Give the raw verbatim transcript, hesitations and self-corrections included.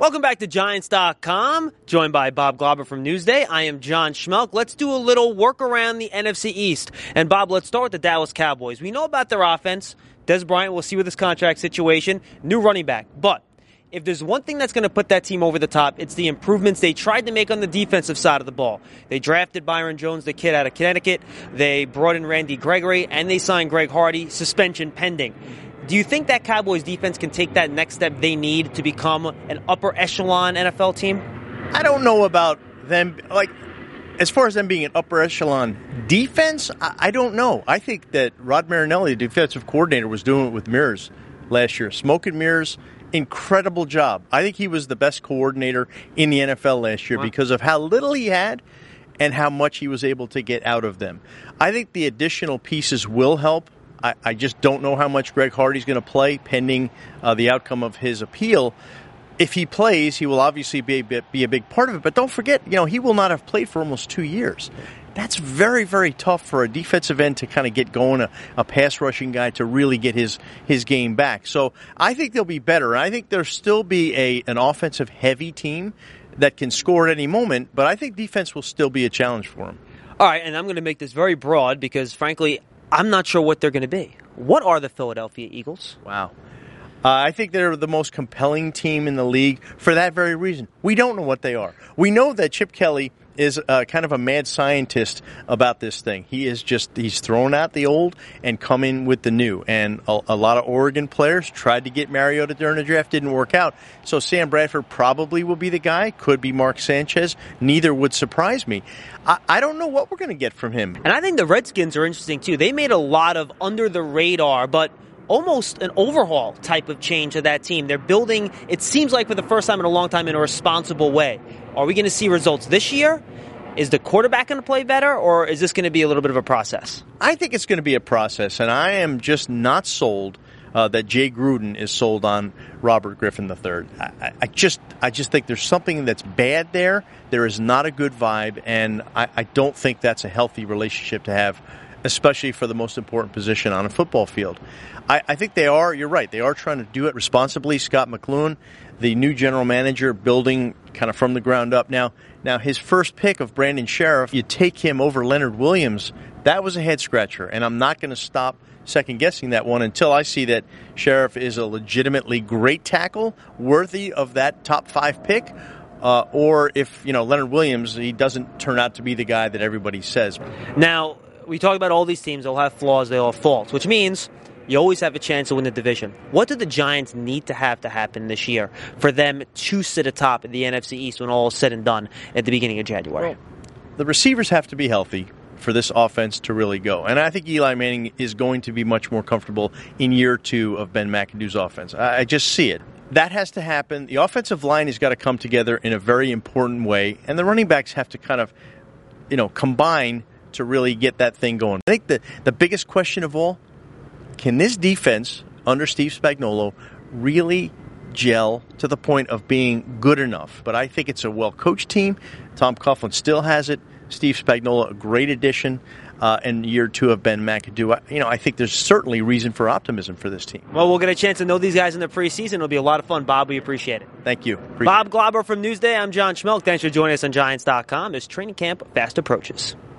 Welcome back to Giants dot com, joined by Bob Glauber from Newsday. I am John Schmelk. Let's do a little work around the N F C East. And Bob, let's start with the Dallas Cowboys. We know about their offense. Dez Bryant, we'll see with his contract situation. New running back. But if there's one thing that's going to put that team over the top, it's the improvements they tried to make on the defensive side of the ball. They drafted Byron Jones, the kid out of Connecticut. They brought in Randy Gregory, and they signed Greg Hardy, suspension pending. Do you think that Cowboys defense can take that next step they need to become an upper echelon N F L team? I don't know about them. Like, as far as them being an upper echelon defense, I, I don't know. I think that Rod Marinelli, the defensive coordinator, was doing it with mirrors last year. Smoke and mirrors, incredible job. I think he was the best coordinator in the N F L last year wow. because of how little he had and how much he was able to get out of them. I think the additional pieces will help. I, I just don't know how much Greg Hardy's going to play pending uh, the outcome of his appeal. If he plays, he will obviously be a, bit, be a big part of it. But don't forget, you know, he will not have played for almost two years. That's very, very tough for a defensive end to kind of get going, a, a pass rushing guy to really get his, his game back. So I think they'll be better. I think there'll still be a an offensive heavy team that can score at any moment, but I think defense will still be a challenge for them. All right, and I'm going to make this very broad because, frankly, I'm not sure what they're going to be. What are the Philadelphia Eagles? Wow. Uh, I think they're the most compelling team in the league for that very reason. We don't know what they are. We know that Chip Kelly is uh, kind of a mad scientist about this thing. He is just, he's thrown out the old and come in with the new. And a, a lot of Oregon players tried to get Mariota during the draft, didn't work out. So Sam Bradford probably will be the guy. Could be Mark Sanchez. Neither would surprise me. I, I don't know what we're going to get from him. And I think the Redskins are interesting, too. They made a lot of under the radar, but almost an overhaul type of change to that team. They're building, it seems like for the first time in a long time, in a responsible way. Are we going to see results this year? Is the quarterback going to play better, or is this going to be a little bit of a process? I think it's going to be a process, and I am just not sold uh, that Jay Gruden is sold on Robert Griffin the third. I, I just I just think there's something that's bad there. There is not a good vibe, and I, I don't think that's a healthy relationship to have, especially for the most important position on a football field. I, I think they are, you're right, they are trying to do it responsibly. Scott McCloughan, the new general manager, building kind of from the ground up. Now, now his first pick of Brandon Sheriff, you take him over Leonard Williams, that was a head-scratcher, and I'm not going to stop second-guessing that one until I see that Sheriff is a legitimately great tackle, worthy of that top five pick, uh, or if, you know, Leonard Williams, he doesn't turn out to be the guy that everybody says. Now, we talk about all these teams, they'll have flaws, they'll have faults, which means you always have a chance to win the division. What do the Giants need to have to happen this year for them to sit atop of the N F C East when all is said and done at the beginning of January? Well, the receivers have to be healthy for this offense to really go. And I think Eli Manning is going to be much more comfortable in year two of Ben McAdoo's offense. I just see it. That has to happen. The offensive line has got to come together in a very important way, and the running backs have to kind of, you know, combine to really get that thing going. I think the, the biggest question of all, can this defense under Steve Spagnuolo really gel to the point of being good enough? But I think it's a well-coached team. Tom Coughlin still has it. Steve Spagnuolo, a great addition. Uh, and year two of Ben McAdoo. You know, I think there's certainly reason for optimism for this team. Well, we'll get a chance to know these guys in the preseason. It'll be a lot of fun. Bob, we appreciate it. Thank you. Appreciate Bob Glauber from Newsday. I'm John Schmelk. Thanks for joining us on Giants dot com as training camp fast approaches.